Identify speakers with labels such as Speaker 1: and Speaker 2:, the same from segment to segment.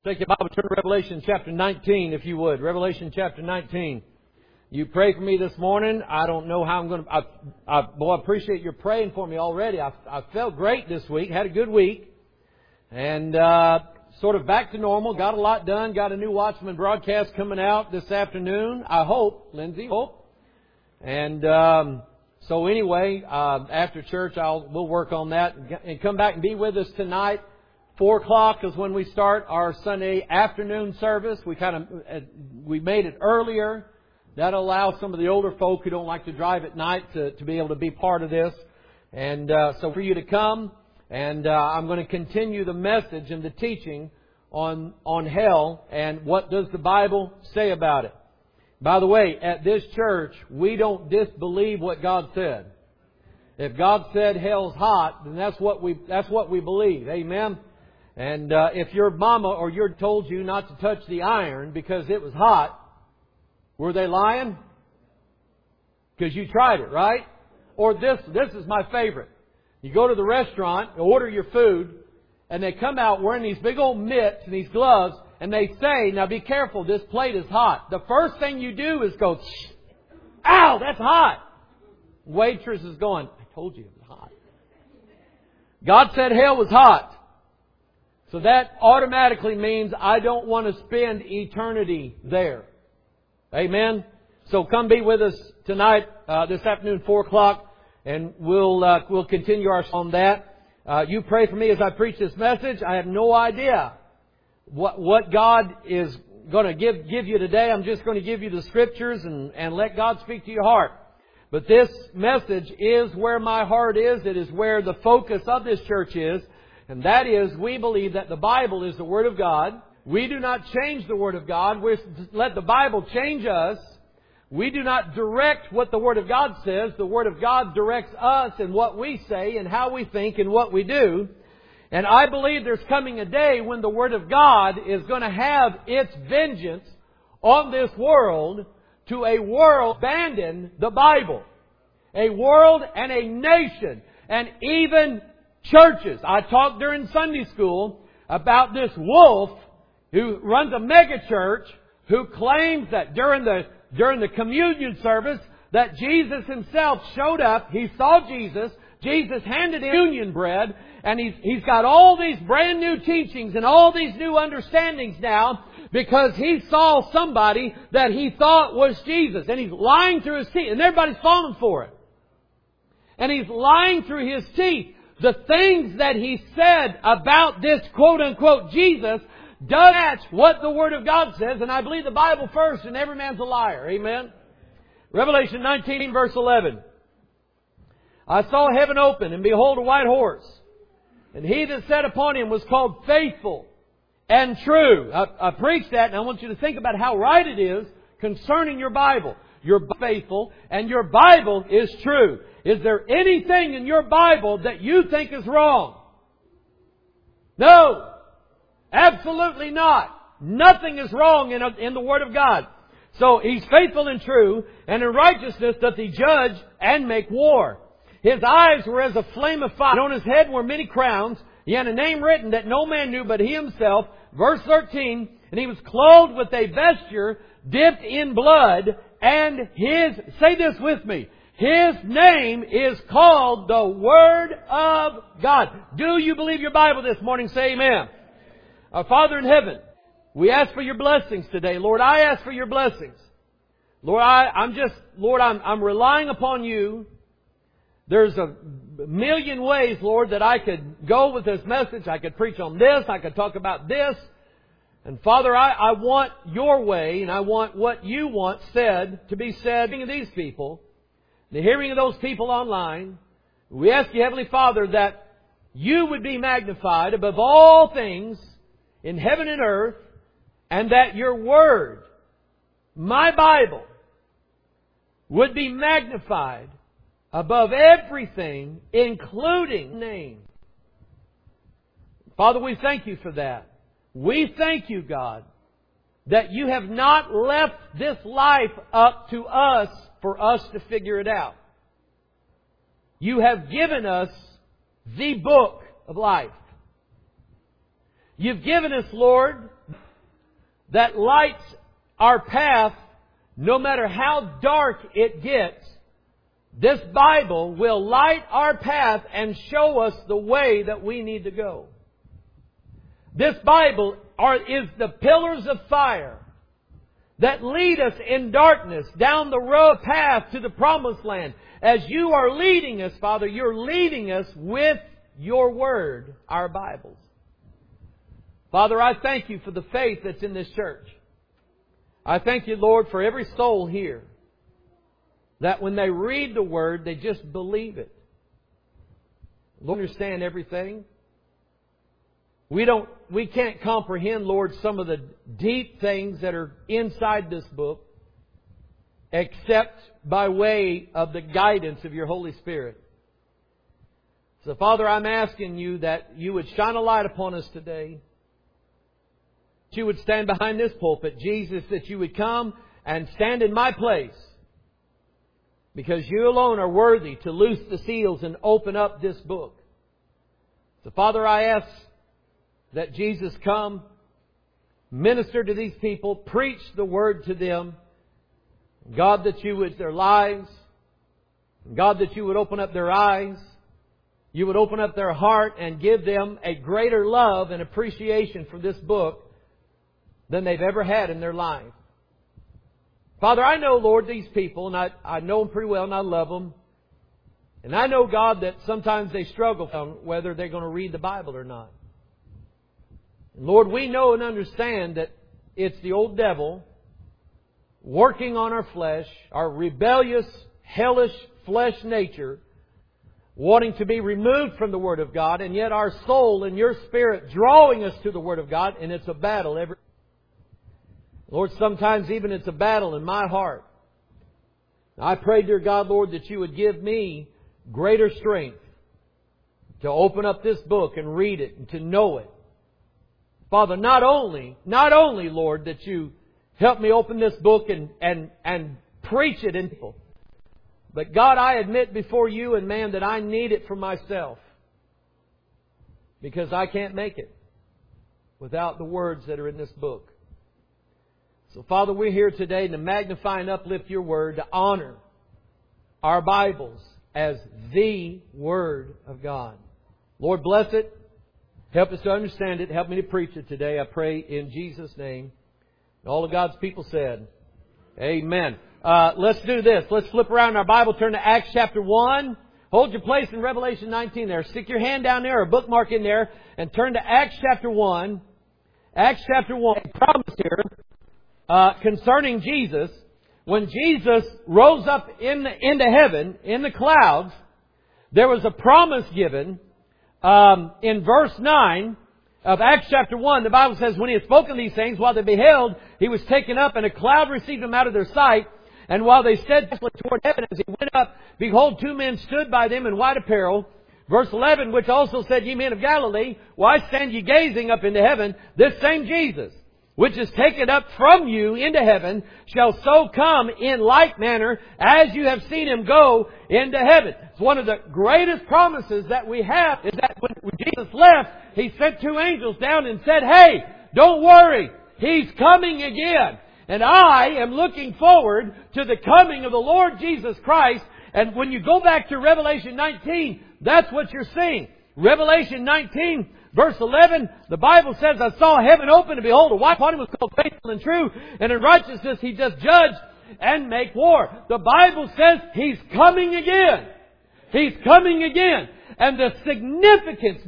Speaker 1: Take your Bible, turn to Revelation chapter 19, if you would. Revelation chapter 19. You pray for me this morning. I don't know how I'm going to... I appreciate your praying for me already. I felt great this week. Had a good week. And sort of back to normal. Got a lot done. Got a new Watchman broadcast coming out this afternoon. I hope, Lindsay. Hope. And so anyway, after church, we'll work on that and come back and be with us tonight. 4 o'clock is when we start our Sunday afternoon service. We made it earlier. That allows some of the older folk who don't like to drive at night to be able to be part of this. And so for you to come, and I'm going to continue the message and the teaching on hell and what does the Bible say about it. By the way, at this church, we don't disbelieve what God said. If God said hell's hot, then that's what we believe. Amen. And if your mama or your told you not to touch the iron because it was hot, were they lying? Because you tried it, right? Or this is my favorite. You go to the restaurant, order your food, and they come out wearing these big old mitts and these gloves, and they say, now be careful, this plate is hot. The first thing you do is go, ow, that's hot. Waitress is going, I told you it was hot. God said hell was hot. So that automatically means I don't want to spend eternity there. Amen? So come be with us tonight, this afternoon, 4 o'clock, and we'll continue on that. You pray for me as I preach this message. I have no idea what God is going to give you today. I'm just going to give you the Scriptures and let God speak to your heart. But this message is where my heart is. It is where the focus of this church is. And that is, we believe that the Bible is the Word of God. We do not change the Word of God. We let the Bible change us. We do not direct what the Word of God says. The Word of God directs us in what we say and how we think and what we do. And I believe there's coming a day when the Word of God is going to have its vengeance on this world to a world abandon the Bible. A world and a nation and even churches. I talked during Sunday school about this wolf who runs a mega church who claims that during the communion service that Jesus Himself showed up. He saw Jesus. Jesus handed him communion bread, and he's got all these brand new teachings and all these new understandings now because he saw somebody that he thought was Jesus, and he's lying through his teeth, and everybody's falling for it. And he's lying through his teeth. The things that he said about this quote-unquote Jesus does match what the Word of God says. And I believe the Bible first, and every man's a liar. Amen? Revelation 19, verse 11. I saw heaven open, and behold a white horse. And he that sat upon him was called Faithful and True. I preached that, and I want you to think about how right it is concerning your Bible. You're faithful, and your Bible is true. Is there anything in your Bible that you think is wrong? No. Absolutely not. Nothing is wrong in the Word of God. So He's faithful and true, and in righteousness doth He judge and make war. His eyes were as a flame of fire, and on His head were many crowns. He had a name written that no man knew but He Himself. Verse 13, and He was clothed with a vesture dipped in blood, and say this with me, His name is called the Word of God. Do you believe your Bible this morning? Say amen. Our Father in heaven, we ask for your blessings today. Lord, I ask for your blessings. Lord, I'm relying upon you. There's a million ways, Lord, that I could go with this message. I could preach on this. I could talk about this. And Father, I want your way, and I want what you want said to be said to these people. The hearing of those people online. We ask you, Heavenly Father, that you would be magnified above all things in heaven and earth, and that your Word, my Bible, would be magnified above everything, including name. Father, we thank you for that. We thank you, God, that you have not left this life up to us for us to figure it out. You have given us the book of life. You've given us, Lord, that lights our path no matter how dark it gets. This Bible will light our path and show us the way that we need to go. This Bible is the pillars of fire that lead us in darkness down the road path to the promised land. As you are leading us, Father, you're leading us with your Word, our Bibles. Father, I thank you for the faith that's in this church. I thank you, Lord, for every soul here, that when they read the Word, they just believe it. Lord, understand everything. We can't comprehend, Lord, some of the deep things that are inside this book, except by way of the guidance of your Holy Spirit. So, Father, I'm asking you that you would shine a light upon us today. That you would stand behind this pulpit. Jesus, that you would come and stand in my place. Because you alone are worthy to loose the seals and open up this book. So, Father, I ask that Jesus come, minister to these people, preach the Word to them. God, that you would their lives. God, that you would open up their eyes. You would open up their heart and give them a greater love and appreciation for this book than they've ever had in their life. Father, I know, Lord, these people, and I know them pretty well and I love them. And I know, God, that sometimes they struggle on whether they're going to read the Bible or not. And Lord, we know and understand that it's the old devil working on our flesh, our rebellious, hellish flesh nature, wanting to be removed from the Word of God, and yet our soul and your Spirit drawing us to the Word of God, and it's a battle every. Lord, sometimes even it's a battle in my heart. I pray, dear God, Lord, that you would give me greater strength to open up this book and read it and to know it. Father, not only, Lord, that you help me open this book and preach it in people, but God, I admit before you and man that I need it for myself. Because I can't make it without the words that are in this book. So, Father, we're here today to magnify and uplift your Word, to honor our Bibles as the Word of God. Lord, bless it. Help us to understand it. Help me to preach it today. I pray in Jesus' name. And all of God's people said, Amen. Let's do this. Let's flip around our Bible. Turn to Acts chapter 1. Hold your place in Revelation 19 there. Stick your hand down there or bookmark in there and turn to Acts chapter 1. Acts chapter 1. A promise here concerning Jesus. When Jesus rose up into heaven, in the clouds, there was a promise given. In verse 9 of Acts chapter 1, the Bible says, when he had spoken these things, while they beheld, he was taken up, and a cloud received him out of their sight. And while they steadfastly toward heaven, as he went up, behold, two men stood by them in white apparel. Verse 11, which also said, Ye men of Galilee, why stand ye gazing up into heaven? This same Jesus, which is taken up from you into heaven, shall so come in like manner as you have seen him go into heaven. It's one of the greatest promises that we have is that when Jesus left, he sent two angels down and said, Hey, don't worry, he's coming again. And I am looking forward to the coming of the Lord Jesus Christ. And when you go back to Revelation 19, that's what you're seeing. Revelation 19, verse 11, the Bible says, I saw heaven open, and behold, a white upon him was called faithful and true, and in righteousness he does judge and make war. The Bible says he's coming again. He's coming again. And the significance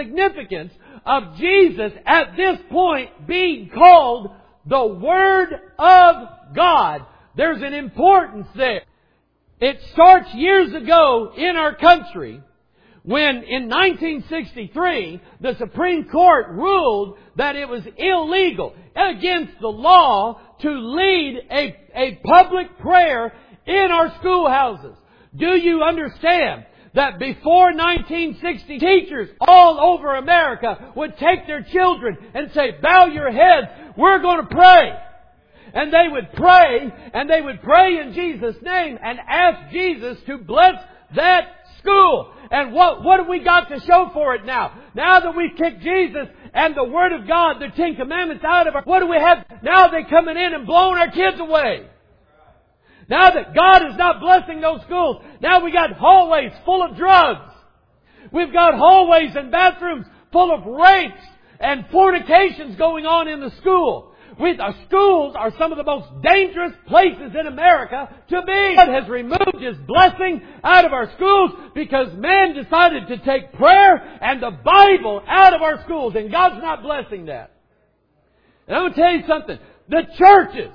Speaker 1: of Jesus at this point being called the Word of God. There's an importance there. It starts years ago in our country when in 1963 the Supreme Court ruled that it was illegal against the law to lead a public prayer in our schoolhouses. Do you understand that before 1960, teachers all over America would take their children and say, bow your heads, we're going to pray. And they would pray, and they would pray in Jesus' name and ask Jesus to bless that school. And what have we got to show for it now? Now that we've kicked Jesus and the Word of God, the Ten Commandments out of our... What do we have? Now they're coming in and blowing our kids away. Now that God is not blessing those schools, now we got hallways full of drugs. We've got hallways and bathrooms full of rapes and fornications going on in the school. Our schools are some of the most dangerous places in America to be. God has removed His blessing out of our schools because man decided to take prayer and the Bible out of our schools, and God's not blessing that. And I'm going to tell you something. The churches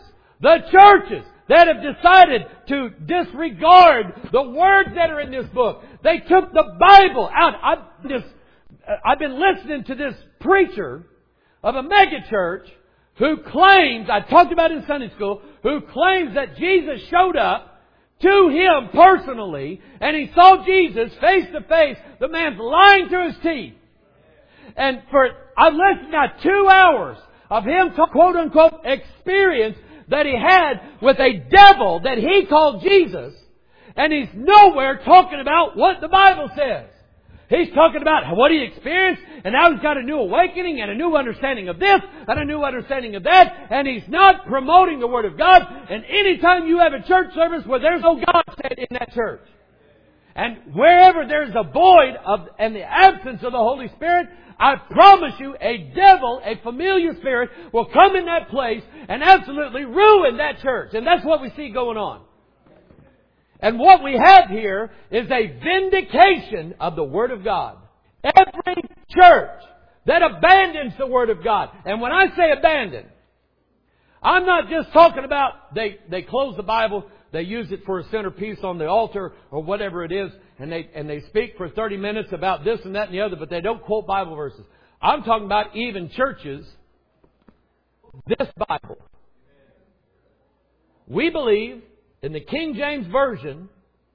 Speaker 1: that have decided to disregard the words that are in this book, they took the Bible out. I've been listening to this preacher of a megachurch who claims, I talked about in Sunday school, who claims that Jesus showed up to him personally and he saw Jesus face to face. The man's lying through his teeth. And I've listened now 2 hours of him, quote unquote, experience that he had with a devil that he called Jesus. And he's nowhere talking about what the Bible says. He's talking about what he experienced, and now he's got a new awakening and a new understanding of this and a new understanding of that, and he's not promoting the Word of God. And anytime you have a church service where there's no God said in that church, and wherever there's a void and the absence of the Holy Spirit, I promise you a devil, a familiar spirit, will come in that place and absolutely ruin that church. And that's what we see going on. And what we have here is a vindication of the Word of God. Every church that abandons the Word of God. And when I say abandon, I'm not just talking about they close the Bible, they use it for a centerpiece on the altar or whatever it is, and they speak for 30 minutes about this and that and the other, but they don't quote Bible verses. I'm talking about even churches, this Bible. We believe in the King James Version,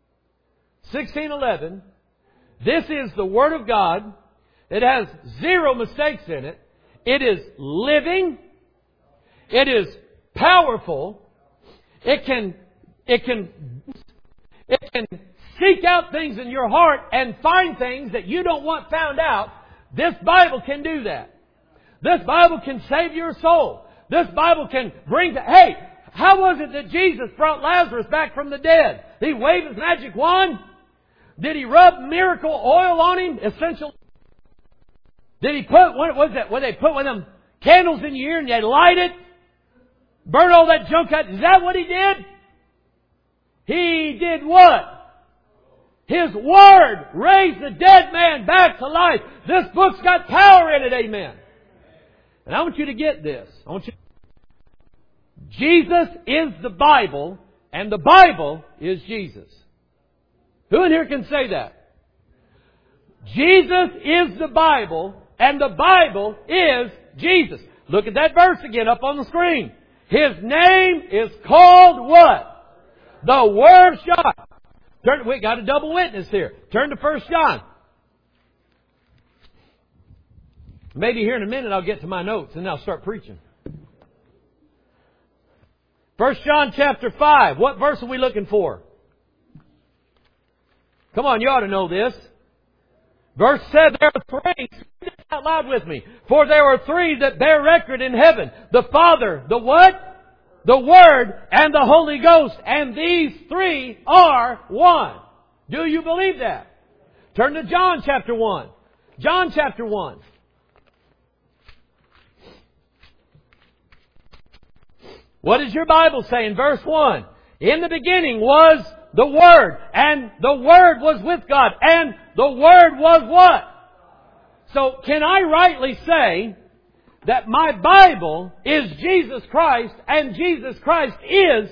Speaker 1: 1611, this is the Word of God. It has 0 mistakes in it. It is living. It is powerful. It can seek out things in your heart and find things that you don't want found out. This Bible can do that. This Bible can save your soul. This Bible can bring how was it that Jesus brought Lazarus back from the dead? Did He wave His magic wand? Did He rub miracle oil on him? Essential. Did He put, what was that? When they put one of them candles in your ear and they light it? Burn all that junk out? Is that what He did? He did what? His Word raised the dead man back to life. This book's got power in it, amen. And I want you to get this. Jesus is the Bible, and the Bible is Jesus. Who in here can say that? Jesus is the Bible, and the Bible is Jesus. Look at that verse again up on the screen. His name is called what? The Word of God. We got a double witness here. Turn to 1 John. Maybe here in a minute I'll get to my notes and I'll start preaching. 1 John chapter 5. What verse are we looking for? Come on, you ought to know this. Verse said, there are 3. Say this out loud with me. For there are 3 that bear record in heaven. The Father, the what? The Word, and the Holy Ghost. And these 3 are one. Do you believe that? Turn to John chapter 1. John chapter 1. What does your Bible say in verse 1? In the beginning was the Word, and the Word was with God, and the Word was what? So can I rightly say that my Bible is Jesus Christ, and Jesus Christ is...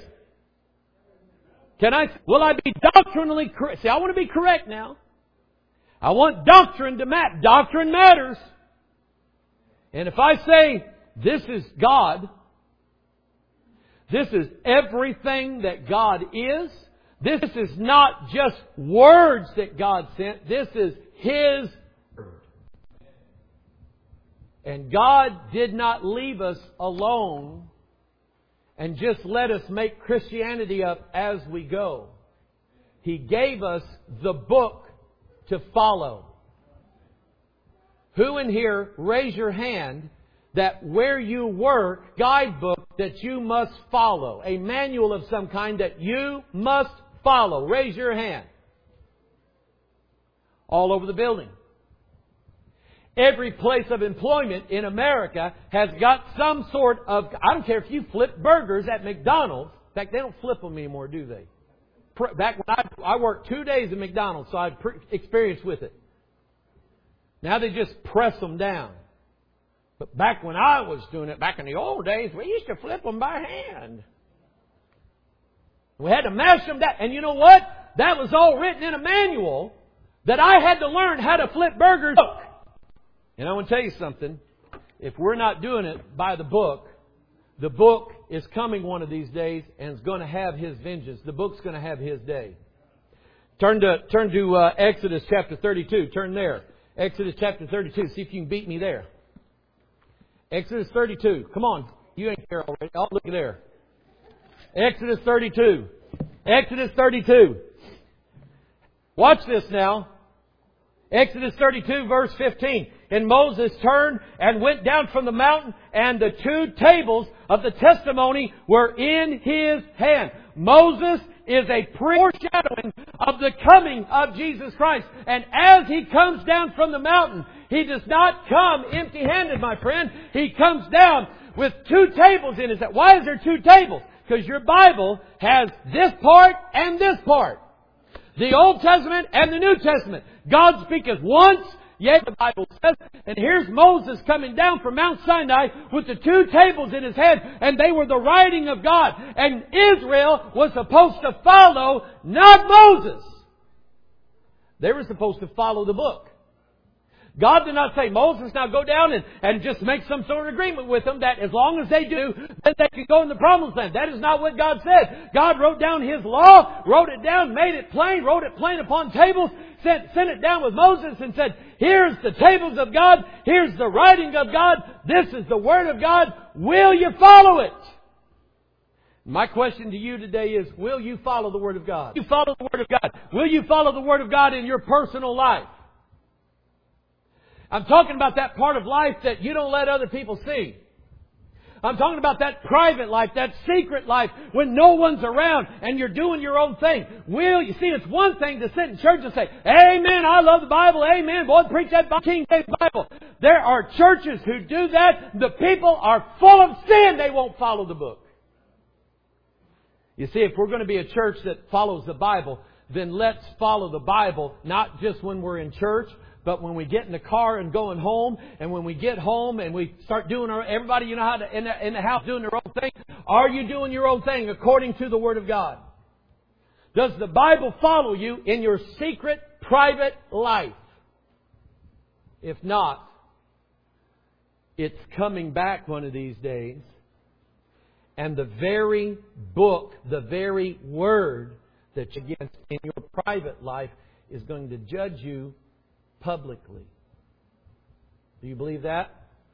Speaker 1: Will I be doctrinally correct? See, I want to be correct now. I want doctrine to matter. Doctrine matters. And if I say, this is God... This is everything that God is. This is not just words that God sent. This is His Word. And God did not leave us alone and just let us make Christianity up as we go. He gave us the book to follow. Who in here, raise your hand, that where you work, guidebook that you must follow? A manual of some kind that you must follow. Raise your hand. All over the building. Every place of employment in America has got some sort of... I don't care if you flip burgers at McDonald's. In fact, they don't flip them anymore, do they? Back when I worked 2 days at McDonald's, so I had experience with it. Now they just press them down. But back when I was doing it, back in the old days, we used to flip them by hand. We had to mash them down. And you know what? That was all written in a manual that I had to learn how to flip burgers. And I want to tell you something. If we're not doing it by the book is coming one of these days and is going to have His vengeance. The book's going to have His day. Turn to Exodus chapter 32. Turn there. Exodus chapter 32. See if you can beat me there. Exodus 32. Come on. You ain't there already. Oh, look there. Exodus 32. Exodus 32. Watch this now. Exodus 32 verse 15. And Moses turned and went down from the mountain, and the 2 tables of the testimony were in his hand. Moses is a foreshadowing of the coming of Jesus Christ. And as He comes down from the mountain, He does not come empty-handed, my friend. He comes down with 2 tables in his hand. Why is there 2 tables? Because your Bible has this part and this part. The Old Testament and the New Testament. God speaketh once, yet the Bible says. And here's Moses coming down from Mount Sinai with the 2 tables in his hand, and they were the writing of God. And Israel was supposed to follow, not Moses. They were supposed to follow the book. God did not say, Moses, now go down and just make some sort of agreement with them that as long as they do, then they can go in the promised land. That is not what God said. God wrote down His law, wrote it down, made it plain, wrote it plain upon tables, sent it down with Moses and said, here's the tables of God, here's the writing of God, this is the Word of God, will you follow it? My question to you today is, will you follow the Word of God? Will you follow the Word of God? Will you follow the Word of God in your personal life? I'm talking about that part of life that you don't let other people see. I'm talking about that private life, that secret life, when no one's around and you're doing your own thing. You see, it's one thing to sit in church and say, Amen, I love the Bible, Amen, boy, preach that King James Bible. There are churches who do that. The people are full of sin. They won't follow the book. You see, if we're going to be a church that follows the Bible, then let's follow the Bible, not just when we're in church, but when we get in the car and going home, and when we get home and we start doing everybody, you know how to, in the house doing their own thing. Are you doing your own thing according to the Word of God? Does the Bible follow you in your secret, private life? If not, it's coming back one of these days. And the very book, the very Word that you get in your private life is going to judge you publicly. Do you believe that?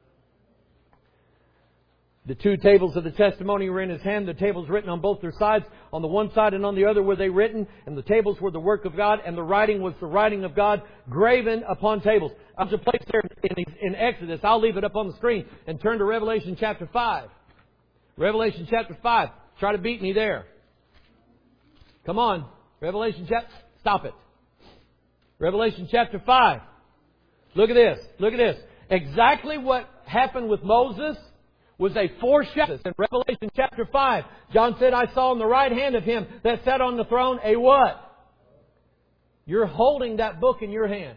Speaker 1: The 2 tables of the testimony were in his hand. The tables written on both their sides. On the one side and on the other were they written. And the tables were the work of God. And the writing was the writing of God, graven upon tables. There's a place there in Exodus. I'll leave it up on the screen. And turn to Revelation chapter 5. Revelation chapter 5. Try to beat me there. Come on. Revelation chapter... Stop it. Revelation chapter 5. Look at this. Look at this. Exactly what happened with Moses was a foreshadow. In Revelation chapter 5, John said, I saw on the right hand of Him that sat on the throne a what? You're holding that book in your hand.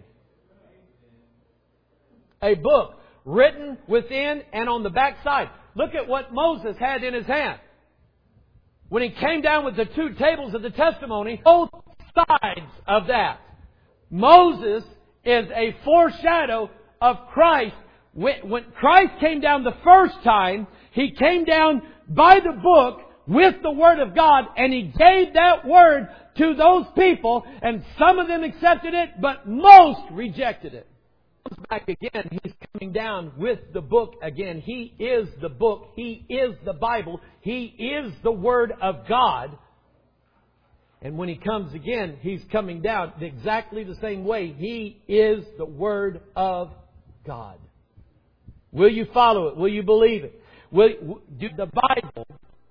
Speaker 1: A book written within and on the back side. Look at what Moses had in his hand. When he came down with the 2 tables of the testimony, both sides of that. Moses is a foreshadow of Christ. When Christ came down the first time, He came down by the book with the Word of God, and He gave that Word to those people, and some of them accepted it, but most rejected it. Back again, He's coming down with the book again. He is the book. He is the Bible. He is the Word of God. And when He comes again, He's coming down exactly the same way. He is the Word of God? Will you follow it? Will you believe it? Do the Bible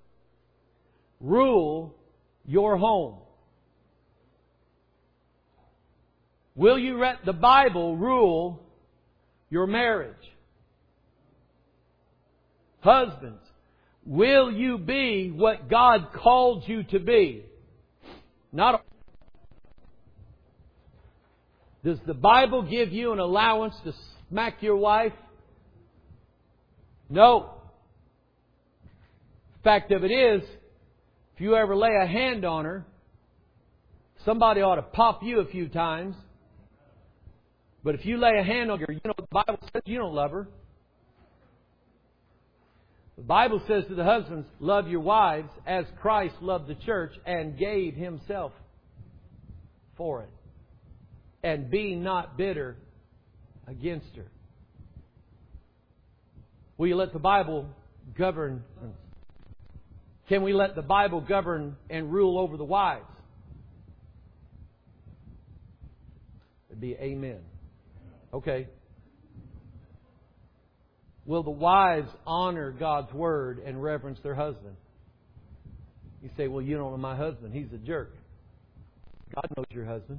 Speaker 1: rule your home? Will you let the Bible rule your marriage? Husbands, will you be what God called you to be? Does the Bible give you an allowance to smack your wife? No. The fact of it is, if you ever lay a hand on her, somebody ought to pop you a few times. But if you lay a hand on her, you know what the Bible says? You don't love her. The Bible says to the husbands, love your wives as Christ loved the church and gave Himself for it. And be not bitter against her. Will you let the Bible govern? Can we let the Bible govern and rule over the wives? It'd be amen. Okay. Will the wives honor God's Word and reverence their husband? You say, well, you don't know my husband. He's a jerk. God knows your husband.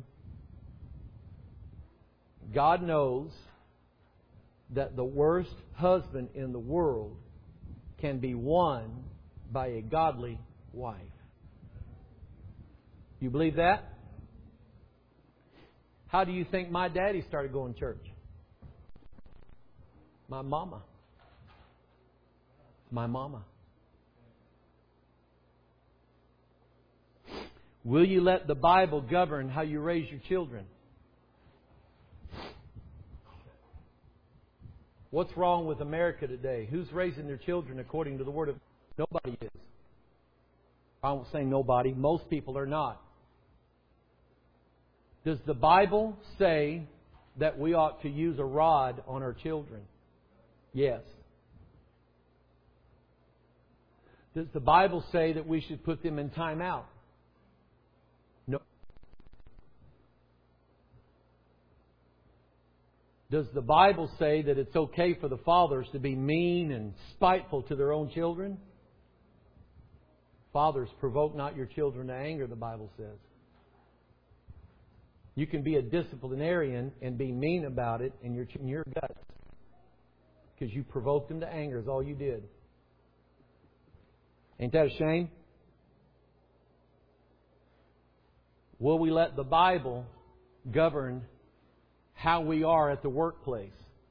Speaker 1: God knows that the worst husband in the world can be won by a godly wife. You believe that? How do you think my daddy started going to church? My mama. My mama. Will you let the Bible govern how you raise your children? What's wrong with America today? Who's raising their children according to the Word of God? Nobody is. I won't say nobody. Most people are not. Does the Bible say that we ought to use a rod on our children? Yes. Does the Bible say that we should put them in time out? No. Does the Bible say that it's okay for the fathers to be mean and spiteful to their own children? Fathers, provoke not your children to anger, the Bible says. You can be a disciplinarian and be mean about it in your guts. Because you provoked them to anger is all you did. Ain't that a shame? Will we let the Bible govern how we are at the workplace?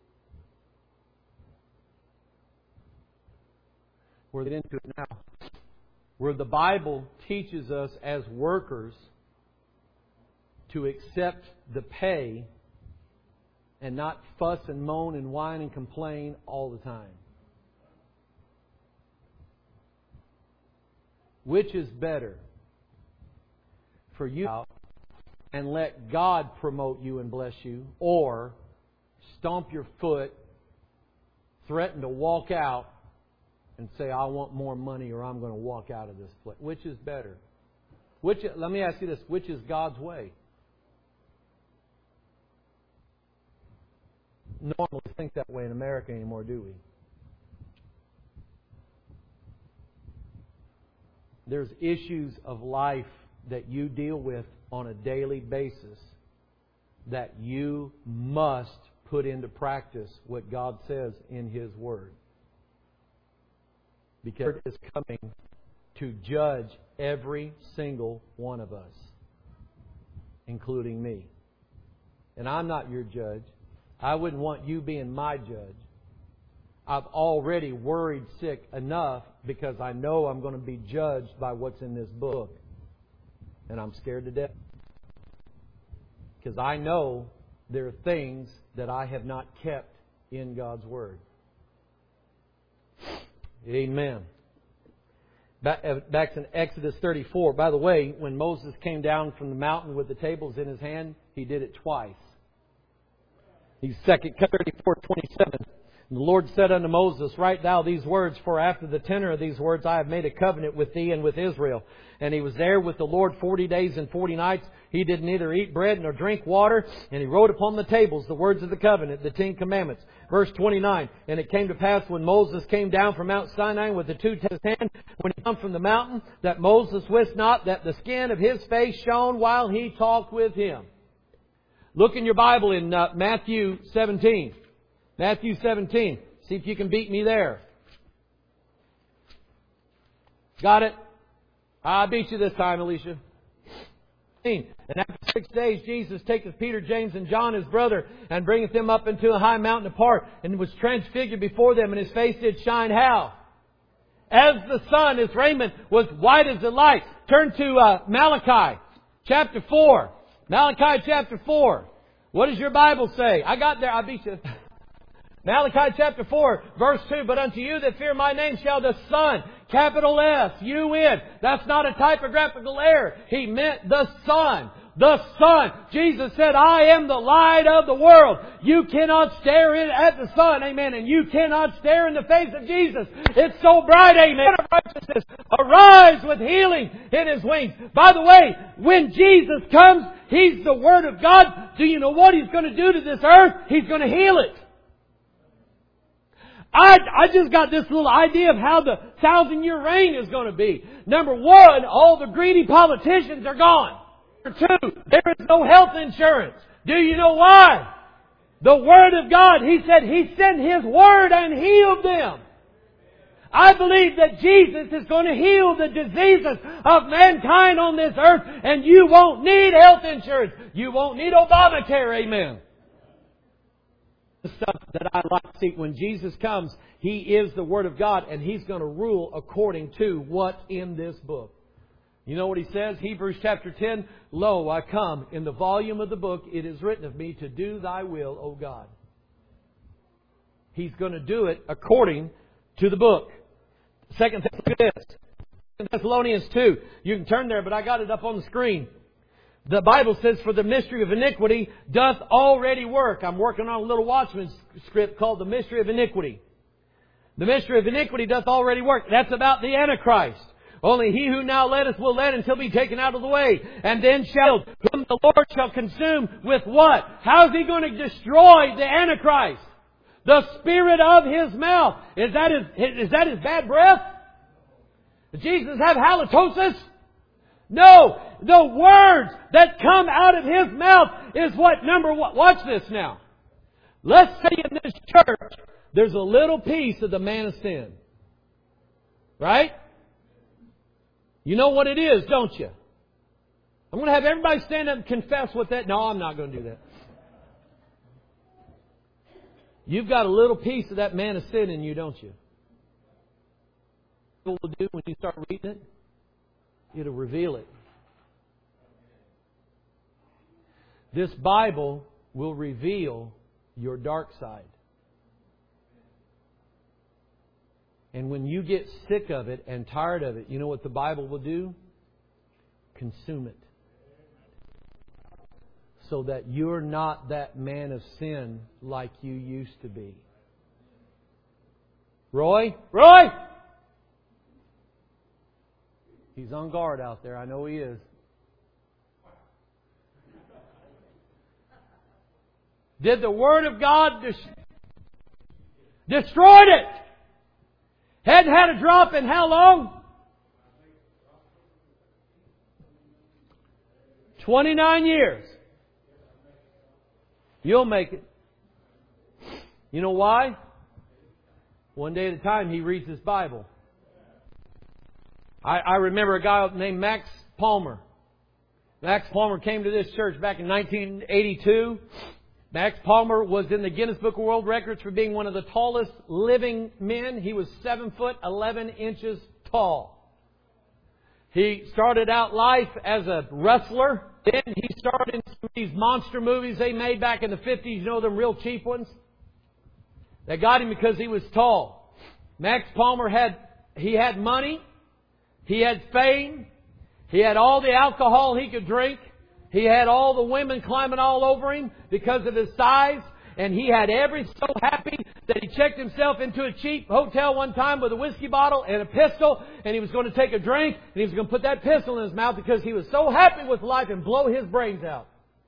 Speaker 1: We'll get into it now. Where the Bible teaches us as workers to accept the pay and not fuss and moan and whine and complain all the time. Which is better? For you and let God promote you and bless you, or stomp your foot, threaten to walk out, and say, I want more money or I'm going to walk out of this place. Which is better? Let me ask you this. Which is God's way? Normally think that way in America anymore, do we? There's issues of life that you deal with on a daily basis that you must put into practice what God says in His Word. Because it is coming to judge every single one of us, including me. And I'm not your judge. I wouldn't want you being my judge. I've already worried sick enough because I know I'm going to be judged by what's in this book. And I'm scared to death. Because I know there are things that I have not kept in God's Word. Amen. Back in Exodus 34. By the way, when Moses came down from the mountain with the tables in his hand, he did it twice. He's 34:27. And the Lord said unto Moses, Write thou these words, for after the tenor of these words I have made a covenant with thee and with Israel. And he was there with the Lord 40 days and 40 nights. He did neither eat bread nor drink water, and he wrote upon the tables the words of the covenant, the 10 Commandments. Verse 29, and it came to pass when Moses came down from Mount Sinai with the two tablets in his hand, when he came from the mountain, that Moses wist not that the skin of his face shone while he talked with him. Look in your Bible in Matthew 17. Matthew 17. See if you can beat me there. Got it? I beat you this time, Alicia. And after 6 days, Jesus taketh Peter, James, and John, his brother, and bringeth them up into a high mountain apart, and was transfigured before them, and his face did shine how? As the sun, his raiment was white as the light. Turn to Malachi chapter 4. Malachi chapter 4. What does your Bible say? I got there. I beat you. Malachi chapter 4, verse 2. But unto you that fear my name shall the sun, capital S, U-N. That's not a typographical error. He meant the sun. The sun. Jesus said, I am the light of the world. You cannot stare at the sun. Amen. And you cannot stare in the face of Jesus. It's so bright. Amen. Of righteousness. Arise with healing in His wings. By the way, when Jesus comes, He's the Word of God. Do you know what He's going to do to this earth? He's going to heal it. I just got this little idea of how the 1,000-year reign is going to be. Number one, all the greedy politicians are gone. Number two, there is no health insurance. Do you know why? The Word of God, He said He sent His Word and healed them. I believe that Jesus is going to heal the diseases of mankind on this earth, and you won't need health insurance. You won't need Obamacare. Amen. The stuff that I like to see when Jesus comes, He is the Word of God, and He's going to rule according to what's in this book. You know what He says? Hebrews chapter 10, Lo, I come. In the volume of the book it is written of me to do Thy will, O God. He's going to do it according to the book. Second Thessalonians 2. You can turn there, but I got it up on the screen. The Bible says, for the mystery of iniquity doth already work. I'm working on a little Watchman script called The Mystery of Iniquity. The mystery of iniquity doth already work. That's about the Antichrist. Only he who now letteth will let until be taken out of the way. And then shall, whom the Lord shall consume with what? How's He going to destroy the Antichrist? The spirit of His mouth. Is that his bad breath? Did Jesus have halitosis? No, the words that come out of His mouth is what number one. Watch this now. Let's say in this church, there's a little piece of the man of sin. Right? You know what it is, don't you? I'm going to have everybody stand up and confess what that... No, I'm not going to do that. You've got a little piece of that man of sin in you, don't you? What will do when you start reading it? It'll reveal it. This Bible will reveal your dark side. And when you get sick of it and tired of it, you know what the Bible will do? Consume it. So that you're not that man of sin like you used to be. Roy? Roy! He's on guard out there. I know he is. Did the Word of God destroyed it? Hadn't had a drop in how long? 29 years. You'll make it. You know why? One day at a time he reads his Bible. I remember a guy named Max Palmer. Max Palmer came to this church back in 1982. Max Palmer was in the Guinness Book of World Records for being one of the tallest living men. He was 7 foot 11 inches tall. He started out life as a wrestler. Then he starred in some of these monster movies they made back in the 50s. You know, them real cheap ones? They got him because he was tall. Max Palmer had money. He had fame. He had all the alcohol he could drink. He had all the women climbing all over him because of his size. And he had so happy that he checked himself into a cheap hotel one time with a whiskey bottle and a pistol, and he was going to take a drink, and he was going to put that pistol in his mouth because he was so happy with life and blow his brains out.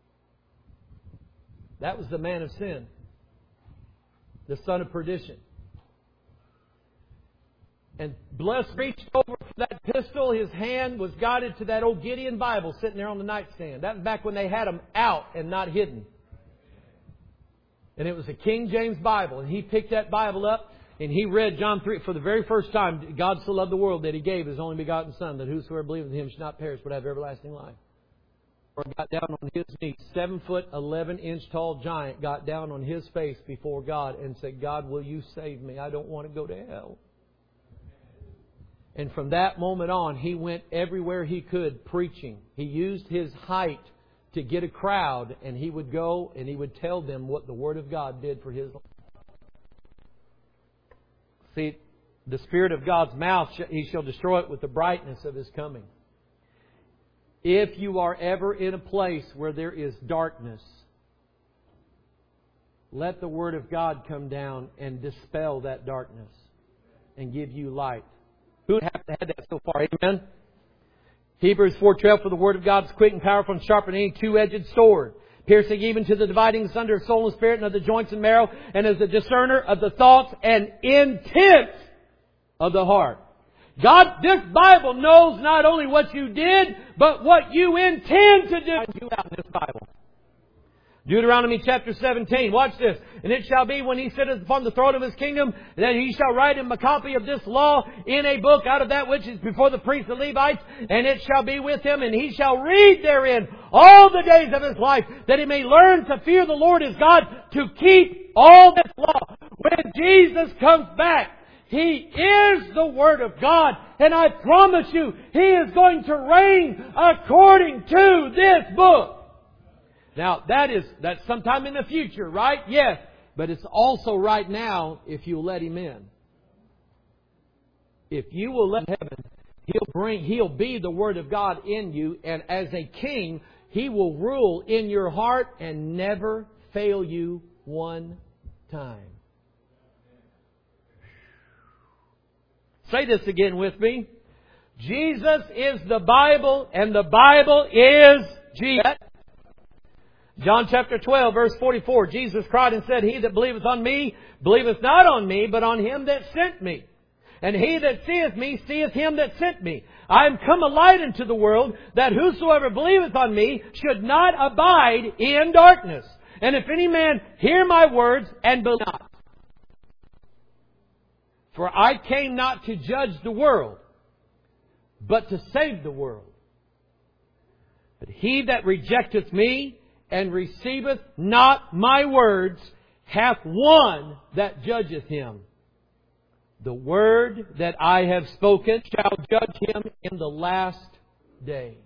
Speaker 1: That was the man of sin, the son of perdition. And Bless reached over for that pistol. His hand was guided to that old Gideon Bible sitting there on the nightstand. That was back when they had them out and not hidden. And it was a King James Bible. And he picked that Bible up and he read John 3 for the very first time. God so loved the world that He gave His only begotten Son, that whosoever believeth in Him should not perish but have everlasting life. Or got down on his knees. 7'11" tall giant got down on his face before God and said, God, will you save me? I don't want to go to hell. And from that moment on, he went everywhere he could preaching. He used his height to get a crowd, and he would go and he would tell them what the Word of God did for his life. See, the Spirit of God's mouth, He shall destroy it with the brightness of His coming. If you are ever in a place where there is darkness, let the Word of God come down and dispel that darkness and give you light. Who would have to have that so far? Amen? Hebrews 4:12, for the Word of God is quick and powerful and sharper than any two-edged sword, piercing even to the dividing asunder of soul and spirit and of the joints and marrow, and is a discerner of the thoughts and intents of the heart. God, this Bible knows not only what you did, but what you intend to do out in this Bible. Deuteronomy chapter 17. Watch this. And it shall be when He sitteth upon the throne of His kingdom, that He shall write him a copy of this law in a book out of that which is before the priests and Levites. And it shall be with him, and he shall read therein all the days of his life, that he may learn to fear the Lord his God, to keep all this law. When Jesus comes back, He is the Word of God. And I promise you, He is going to reign according to this book. Now, that's sometime in the future, right? Yes. But it's also right now if you'll let Him in. If you will let heaven, He'll be the Word of God in you. And as a king, He will rule in your heart and never fail you one time. Say this again with me. Jesus is the Bible, and the Bible is Jesus. John chapter 12, verse 44. Jesus cried and said, He that believeth on me, believeth not on me, but on Him that sent me. And he that seeth me, seeth Him that sent me. I am come a light into the world, that whosoever believeth on me should not abide in darkness. And if any man hear my words and believe not. For I came not to judge the world, but to save the world. But he that rejecteth me and receiveth not my words hath one that judgeth him. The word that I have spoken shall judge him in the last day.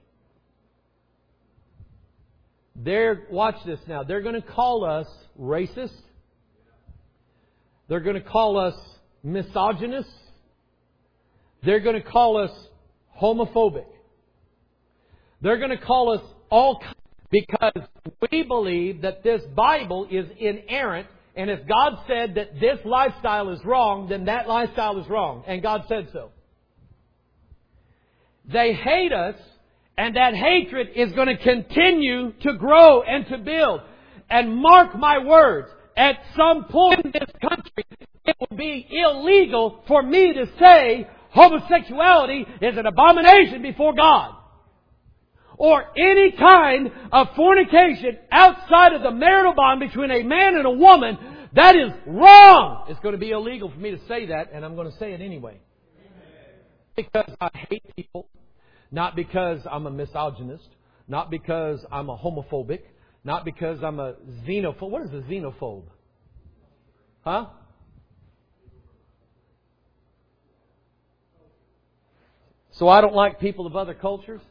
Speaker 1: Watch this now. They're going to call us racist. They're going to call us misogynist. They're going to call us homophobic. They're going to call us all kinds, because we believe that this Bible is inerrant, and if God said that this lifestyle is wrong, then that lifestyle is wrong, and God said so. They hate us, and that hatred is going to continue to grow and to build. And mark my words, at some point in this country, it will be illegal for me to say homosexuality is an abomination before God. Or any kind of fornication outside of the marital bond between a man and a woman, that is wrong. It's going to be illegal for me to say that, and I'm going to say it anyway. Because I hate people. Not because I'm a misogynist. Not because I'm a homophobic. Not because I'm a xenophobe. What is a xenophobe? Huh? So I don't like people of other cultures?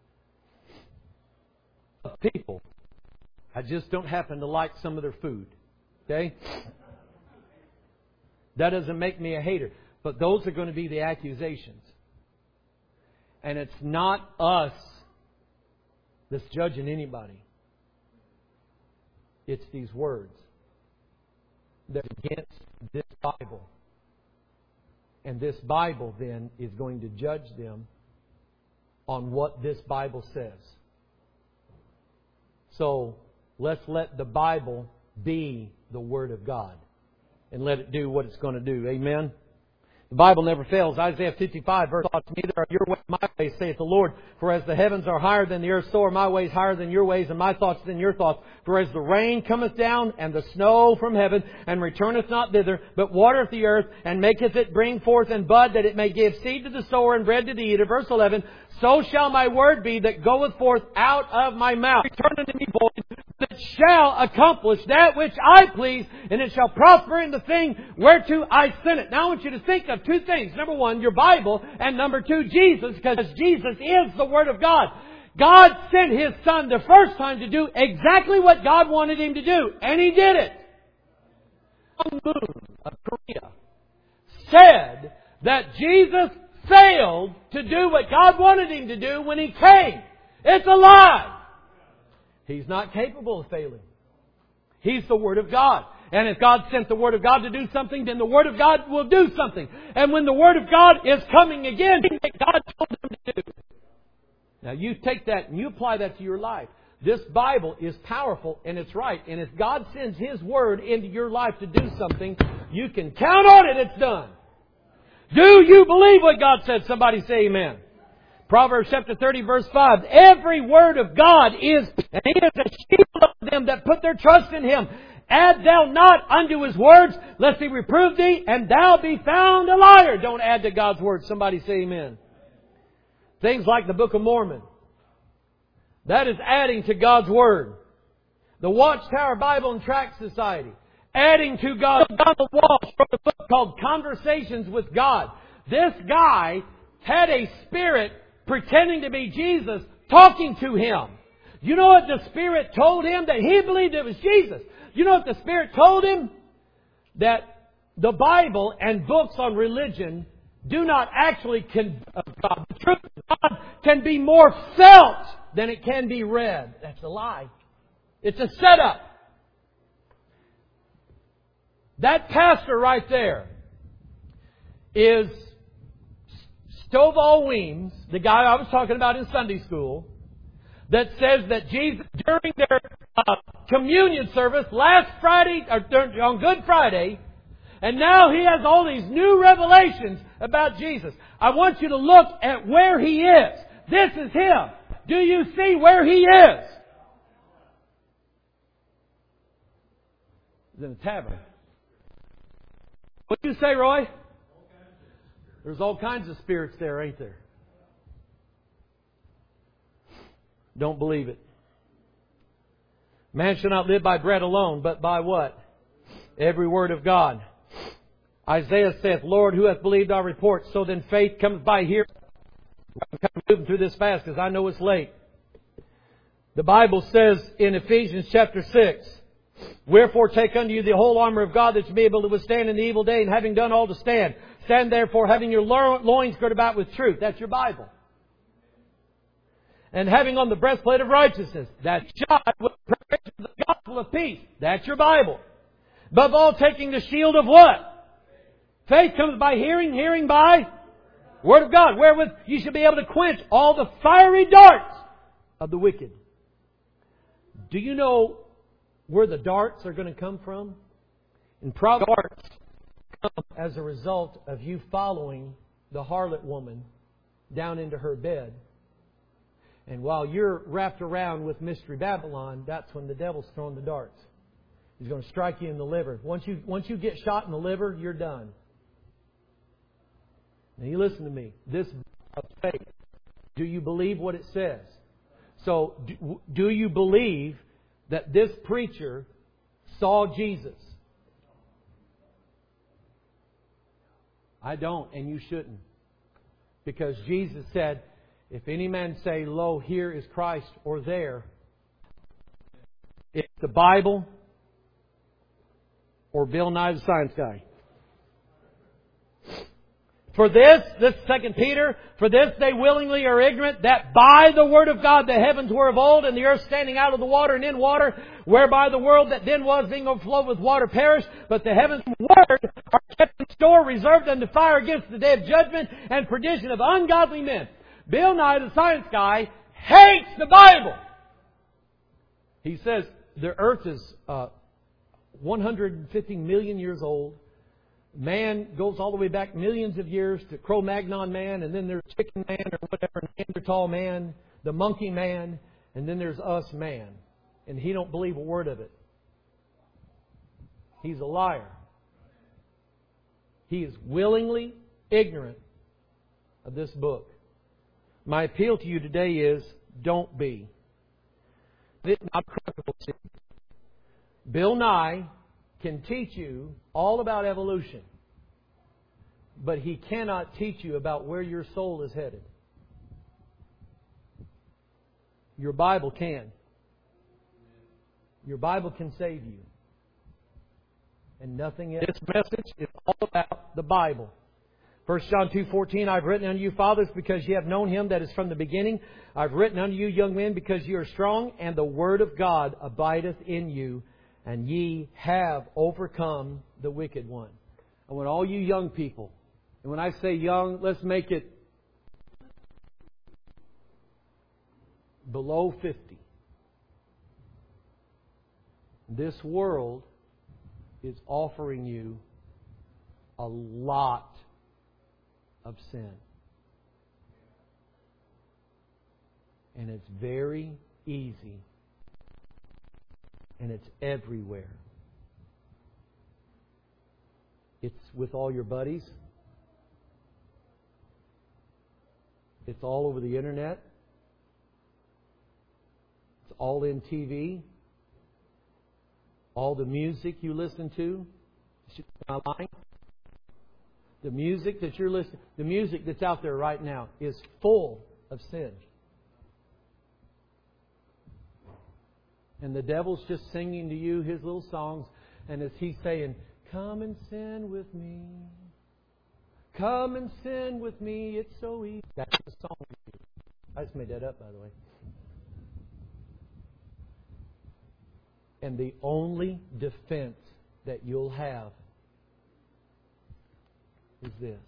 Speaker 1: People. I just don't happen to like some of their food. Okay? That doesn't make me a hater. But those are going to be the accusations. And it's not us that's judging anybody. It's these words. that's against this Bible. And this Bible then is going to judge them on what this Bible says. So let's let the Bible be the Word of God and let it do what it's going to do. Amen? The Bible never fails. Isaiah 55, verse 5, neither are your ways my ways, saith the Lord. For as the heavens are higher than the earth, so are my ways higher than your ways, and my thoughts than your thoughts. For as the rain cometh down, and the snow from heaven, and returneth not thither, but watereth the earth, and maketh it bring forth and bud, that it may give seed to the sower and bread to the eater. Verse 11, so shall my word be that goeth forth out of my mouth. Return unto me void, that shall accomplish that which I please, and it shall prosper in the thing whereto I sent it. Now I want you to think of two things. Number one, your Bible, and number two, Jesus, because Jesus is the Word of God. God sent His Son the first time to do exactly what God wanted Him to do, and He did it. Moon of Korea said that Jesus failed to do what God wanted Him to do when He came. It's a lie. He's not capable of failing. He's the Word of God. And if God sent the Word of God to do something, then the Word of God will do something. And when the Word of God is coming again, that God told Him to do. Now you take that and you apply that to your life. This Bible is powerful and it's right. And if God sends His Word into your life to do something, you can count on it, it's done. Do you believe what God said? Somebody say amen. Proverbs chapter 30 verse 5. Every word of God is, and He is a shield of them that put their trust in Him. Add thou not unto His words, lest He reprove thee, and thou be found a liar. Don't add to God's Word. Somebody say amen. Things like the Book of Mormon. That is adding to God's Word. The Watchtower Bible and Tract Society. Adding to God. Donald Walsh wrote a book called Conversations with God. This guy had a spirit pretending to be Jesus talking to him. You know what the Spirit told him? That he believed it was Jesus. You know what the Spirit told him? That the Bible and books on religion do not actually God. The truth of God can be more felt than it can be read. That's a lie. It's a setup. That pastor right there is Stovall Weems, the guy I was talking about in Sunday school, that says that Jesus, during their communion service last Friday, or on Good Friday, and now he has all these new revelations about Jesus. I want you to look at where He is. This is Him. Do you see where He is? He's in a tavern. What do you say, Roy? There's all kinds of spirits there, ain't there? Don't believe it. Man shall not live by bread alone, but by what? Every word of God. Isaiah saith, Lord, who hath believed our report? So then faith comes by hearing. I'm kind of moving through this fast because I know it's late. The Bible says in Ephesians chapter 6, wherefore take unto you the whole armor of God, that you be able to withstand in the evil day, and having done all to stand. Stand therefore, having your loins girded about with truth. That's your Bible. And having on the breastplate of righteousness. That's shod with the preparation of the gospel of peace. That's your Bible. Above all, taking the shield of what? Faith comes by hearing, hearing by Word of God, wherewith you shall be able to quench all the fiery darts of the wicked. Do you know where the darts are going to come from? In Proverbs, darts come as a result of you following the harlot woman down into her bed. And while you're wrapped around with Mystery Babylon, that's when the devil's throwing the darts. He's going to strike you in the liver. Once you get shot in the liver, you're done. Now you listen to me. This of faith. Do you believe what it says? So, do you believe that this preacher saw Jesus? I don't, and you shouldn't. Because Jesus said, if any man say, lo, here is Christ, or there, it's the Bible or Bill Nye the Science Guy. For this 2 Peter, for this they willingly are ignorant, that by the word of God the heavens were of old, and the earth standing out of the water and in water, whereby the world that then was being overflowed with water perished, but the heavens and word are kept in store, reserved unto fire against the day of judgment and perdition of ungodly men. Bill Nye, the science guy, hates the Bible. He says the earth is 150 million years old. Man goes all the way back millions of years to Cro-Magnon man, and then there's chicken man or whatever, Neanderthal man, the monkey man, and then there's us man. And he don't believe a word of it. He's a liar. He is willingly ignorant of this book. My appeal to you today is, don't be. Bill Nye can teach you all about evolution, but he cannot teach you about where your soul is headed. Your Bible can. Your Bible can save you. And nothing else. This message is all about the Bible. 1 John 2:14, I've written unto you, fathers, because ye have known Him that is from the beginning. I've written unto you, young men, because ye are strong, and the Word of God abideth in you, and ye have overcome the wicked one. I want all you young people, and when I say young, let's make it below 50. This world is offering you a lot of sin. And it's very easy. And it's everywhere. It's with all your buddies. It's all over the internet. It's all in TV. All the music you listen to. Am I lying? The music that you're listening, the music that's out there right now is full of sin. And the devil's just singing to you his little songs. And as he's saying, come and sin with me. Come and sin with me. It's so easy. That's the song. I just made that up, by the way. And the only defense that you'll have is this.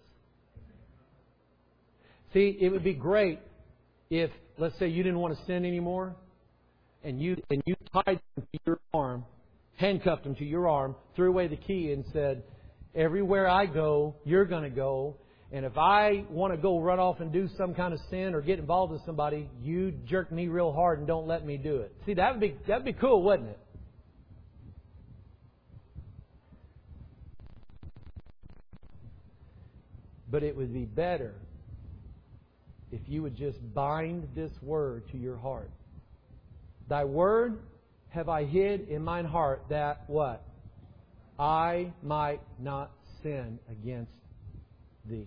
Speaker 1: See, it would be great if, let's say, you didn't want to sin anymore. And you tied them to your arm, handcuffed them to your arm, threw away the key and said, everywhere I go, you're going to go. And if I want to go run off and do some kind of sin or get involved with somebody, you jerk me real hard and don't let me do it. See, that'd be cool, wouldn't it? But it would be better if you would just bind this word to your heart. Thy word have I hid in mine heart, that what? I might not sin against thee.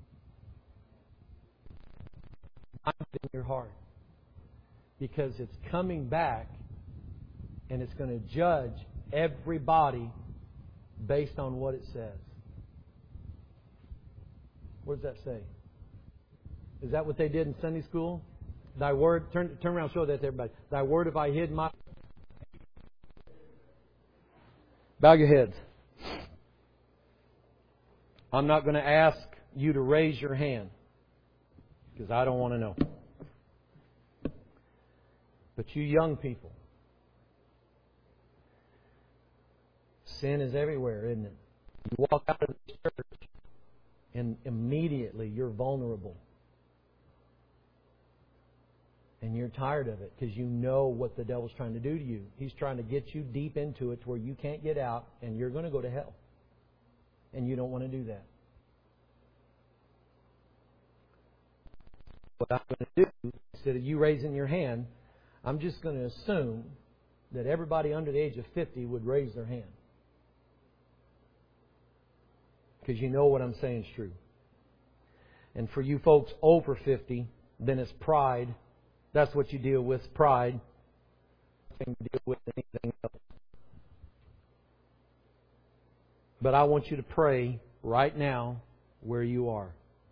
Speaker 1: Bind it in your heart. Because it's coming back and it's going to judge everybody based on what it says. What does that say? Is that what they did in Sunday school? Thy word, turn around and show that to everybody. Thy word have I hid in my... Bow your heads. I'm not going to ask you to raise your hand because I don't want to know. But you young people, sin is everywhere, isn't it? You walk out of the church and immediately you're vulnerable. And you're tired of it because you know what the devil's trying to do to you. He's trying to get you deep into it to where you can't get out and you're going to go to hell. And you don't want to do that. What I'm going to do, instead of you raising your hand, I'm just going to assume that everybody under the age of 50 would raise their hand. Because you know what I'm saying is true. And for you folks over 50, then it's pride. That's what you deal with, pride. Nothing to deal with anything else. But I want you to pray right now where you are.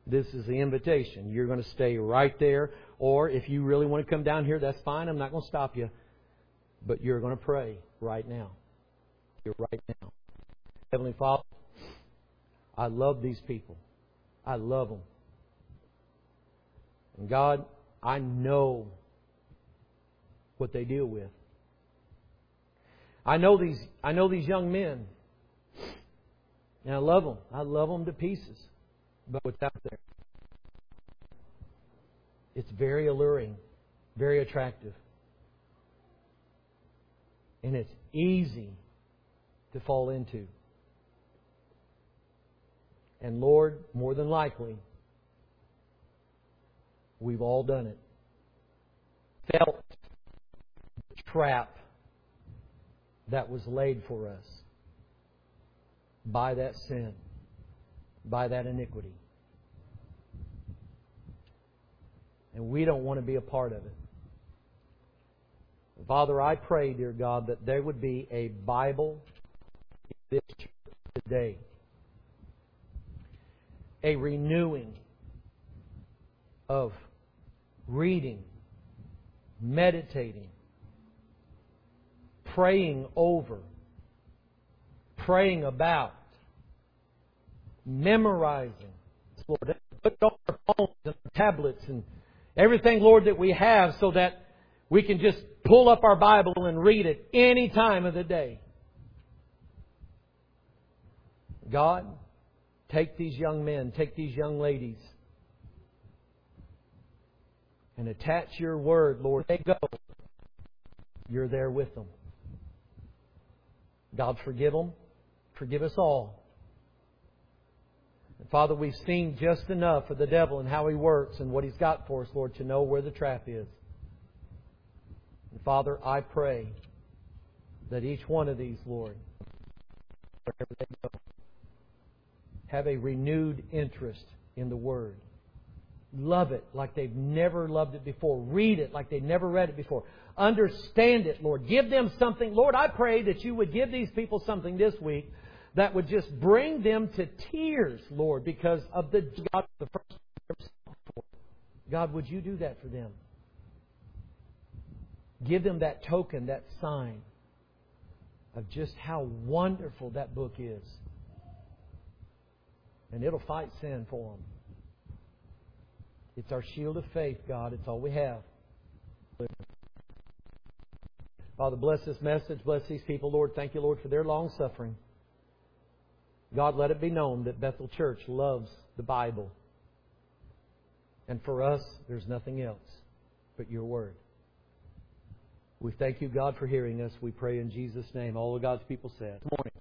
Speaker 1: This is the invitation. You're going to stay right there. Or if you really want to come down here, that's fine. I'm not going to stop you. But you're going to pray right now. You're right now. Heavenly Father, I love these people. I love them. And God, I know what they deal with. I know these young men. And I love them. I love them to pieces. But what's out there? It's very alluring, very attractive. And it's easy to fall into. And Lord, more than likely, we've all done it. Felt the trap that was laid for us by that sin, by that iniquity. And we don't want to be a part of it. Father, I pray, dear God, that there would be a Bible in this church today. A renewing of reading, meditating, praying over, praying about, memorizing. Lord, put on our phones and our tablets and everything, Lord, that we have so that we can just pull up our Bible and read it any time of the day. God, take these young men, take these young ladies, and attach your word, Lord. They go. You're there with them. God, forgive them. Forgive us all. And Father, we've seen just enough of the devil and how he works and what he's got for us, Lord, to know where the trap is. And Father, I pray that each one of these, Lord, wherever they go, have a renewed interest in the Word. Love it like they've never loved it before. Read it like they've never read it before. Understand it, Lord. Give them something. Lord, I pray that you would give these people something this week that would just bring them to tears, Lord, because of the first. God, would you do that for them? Give them that token, that sign of just how wonderful that book is. And it'll fight sin for them. It's our shield of faith, God. It's all we have. Father, bless this message. Bless these people, Lord. Thank you, Lord, for their long suffering. God, let it be known that Bethel Church loves the Bible. And for us, there's nothing else but your Word. We thank you, God, for hearing us. We pray in Jesus' name. All of God's people said. Good morning.